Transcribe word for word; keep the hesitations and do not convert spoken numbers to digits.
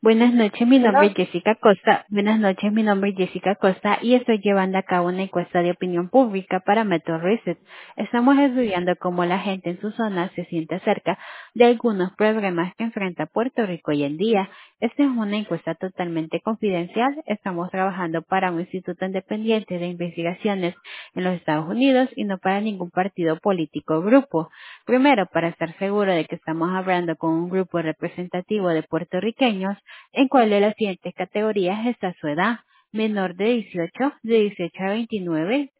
Buenas noches, mi nombre Hello. es Jessica Costa. Buenas noches, mi nombre es Jessica Costa y estoy llevando a cabo una encuesta de opinión pública para Metro Reset. Estamos estudiando cómo la gente en su zona se siente acerca de algunos problemas que enfrenta Puerto Rico hoy en día. Esta es una encuesta totalmente confidencial. Estamos trabajando para un instituto independiente de investigaciones en los Estados Unidos y no para ningún partido político o grupo. Primero, para estar seguro de que estamos hablando con un grupo representativo de puertorriqueños, ¿en cuál de las siguientes categorías está su edad? Menor de dieciocho, de dieciocho a veintinueve,